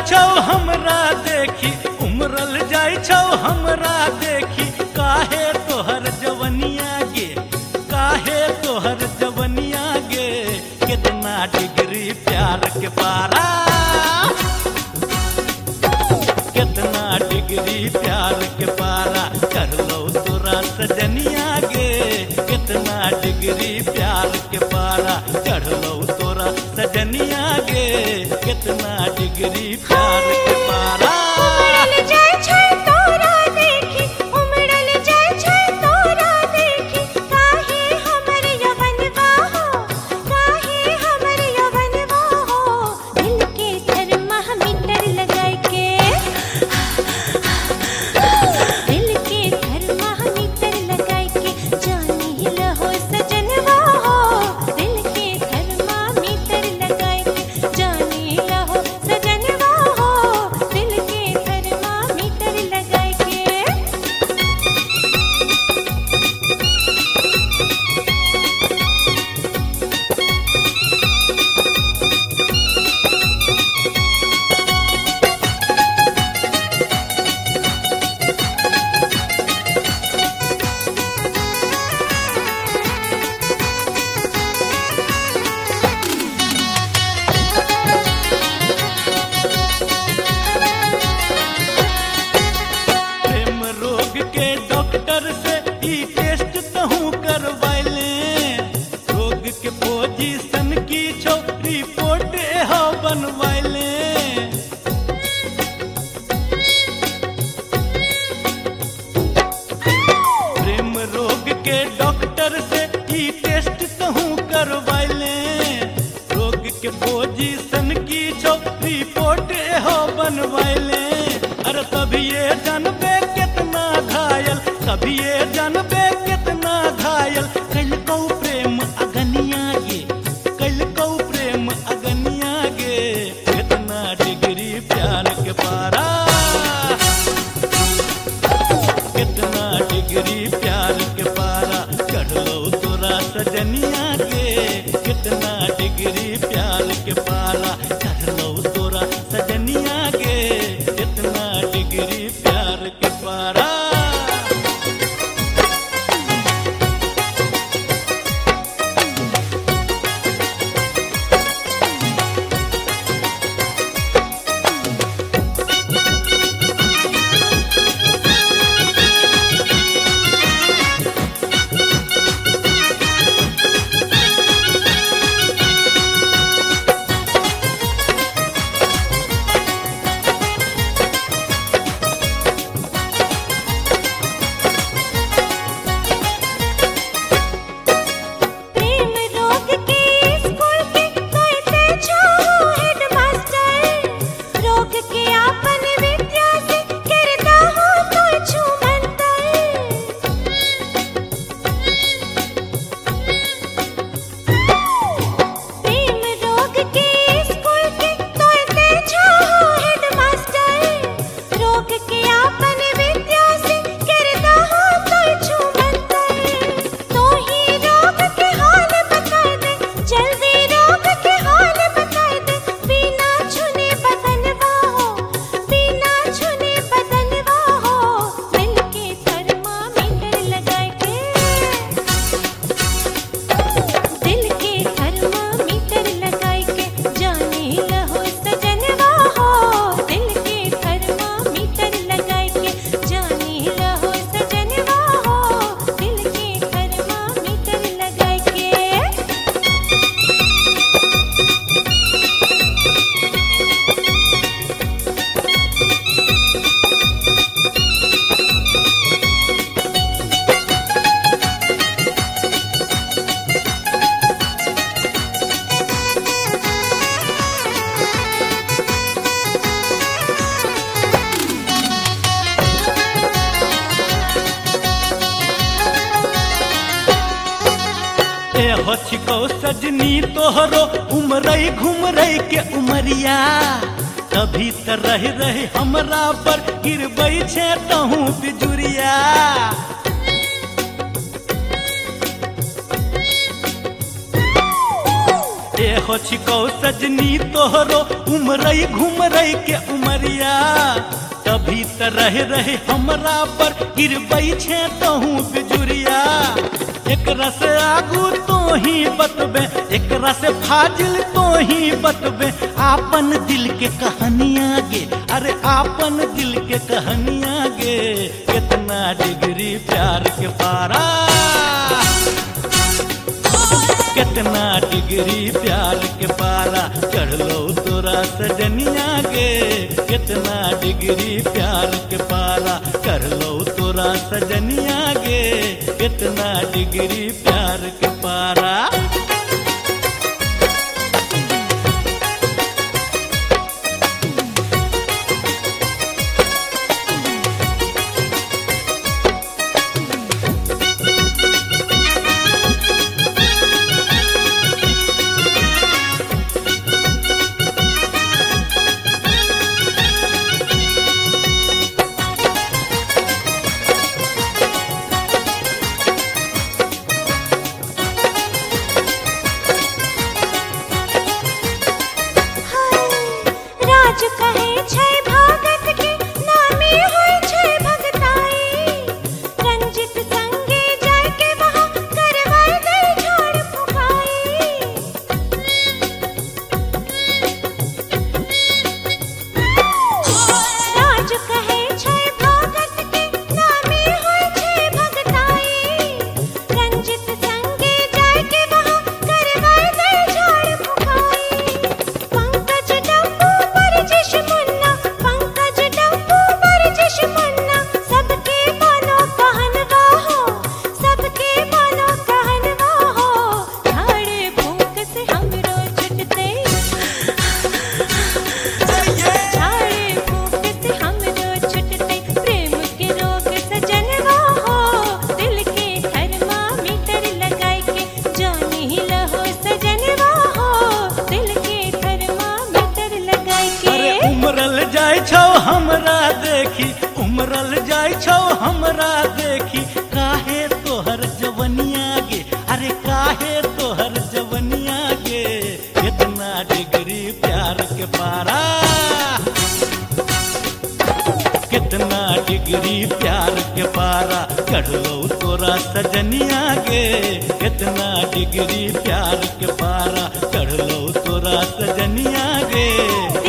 छौ हमरा देखी, उमरल जाय छौ हमरा देखी। काहे तोहर जवनिया गे, काहे तोहर जवनिया गे। कितना डिग्री प्यार के पारा, कितना डिग्री प्यार के पारा। कर लो तोरा सजनिया गे, कितना डिग्री प्यार के पारा। चढ़ लो तोरा सजनिया गे, कितना डिग्री प्यार के पारा। उमड़ल जाय छै तोरा देखी, उमड़ल जाय छै तोरा देखी। काहे हमर यवनवा हो, काहे हमर यवनवा हो। दिल के थर्मामीटर लगाय के, दिल के थर्मामीटर लगाय के। जानी लहो सजनवा हो, दिल के थर्मामीटर लगाय के। जानी लहो सजनवा हो, दिल के थर्मामीटर लगाय के। प्रेम रोग के डॉक्टर से ई टेस्ट तहु करवाइले। रोग के पोजीशन की छौ रिपोर्ट हो बनवाइले। प्रेम रोग के डॉक्टर से ई टेस्ट तहु करवाइले। रोग के पोजीशन की छौ रिपोर्ट हो बनवाइले। अरे तभी ये जानबे कितना घायल, तभी ये जानबे कितना घायल। कल कौ प्रेम अगनिया गे, कल कौ प्रेम अगनिया गे। कितना डिग्री प्यार के पारा, कितना डिग्री प्यार के पारा। चढ़ लो तोरा सजनिया गे, कितना डिग्री प्यार के पारा। चढ़ लो तोरा सजनिया गे, कितना डिग्री प्यार के पारा। प्रेम रोग के स्कूल के कहते छो हेडमास्टर। रोग के आपन विद्या से करता हो तो छुमंतर। प्रेम रोग के स्कूल के कहते छो हेडमास्टर। रोग के आपन विद्या से करता हो तो छुमंतर। तो ही रोग के हाल बता दे, जल्दी रोग के हाल बता दे। बिना छुने बदनवा हो, बिना छुने बदनवा हो। दिल के थर्मामीटर लगाय के, दिल के थर्मामीटर लगाय के। जाने लहो सजनवा हो, दिल के थर्मामीटर लगाय के। जाने लहो सजनवा हो, दिल के थर्मामीटर लगाय के। ए हो छिको सजनी तोहरो उमरई घुमरई के उमरिया। तभी त रह रही हमरा पर गिरबै छे तहु बिजुरिया। ए देखो छिको सजनी तोहरो उमरई घुमरई के उमरिया तभी त रहे हमरा पर गिरबई छे तहू बिजुरिया एकरा से आगू तो ही बतबे एकरा से फाजिल तो ही बतबे आपन दिल के कहानियां गे अरे आपन दिल के कहानियां गे कितना डिग्री प्यार के पारा कितना डिग्री प्यार के पारा चढ़ लो तोरा सजनिया गे कितना डिग्री प्यार के पारा चढ़ लो तोरा सजनिया गे कितना डिग्री प्यार के पारा राज कहे छै भगत के नामे होय छै भगताई रंजित संगे जाय के वहां करवाय दे झाड़ फुकाई राज कहे छै भगत के नामे होय छै भगताई रंजित संगे जाय के वहां करवाय दे झाड़ फुकाई पंकज डब्बू बरजिश मुन्ना पंकज डब्बू बरजिश मुन्ना सबके मानो कहनवा हो सबके मानो कहनवा हो झाड़े फूंक से हमरो छुटते झाड़े फूंक से हमरो छुटते प्रेम के रोग सजनवा हो दिल के थर्मामीटर लगाई के जानी लहो सजनवा हो दिल के थर्मामीटर लगाई के अरे उमरल जाय छौ हमरा देखी उमरल जाय छौ हमरा देखी काहे तोहर जवनिया गे अरे काहे तोहर जवनिया गे कितना डिग्री प्यार के पारा कितना डिग्री प्यार के पारा चढ़ लो तोरा सजनिया गे कितना डिग्री प्यार के पारा चढ़ लो तोरा सजनिया गे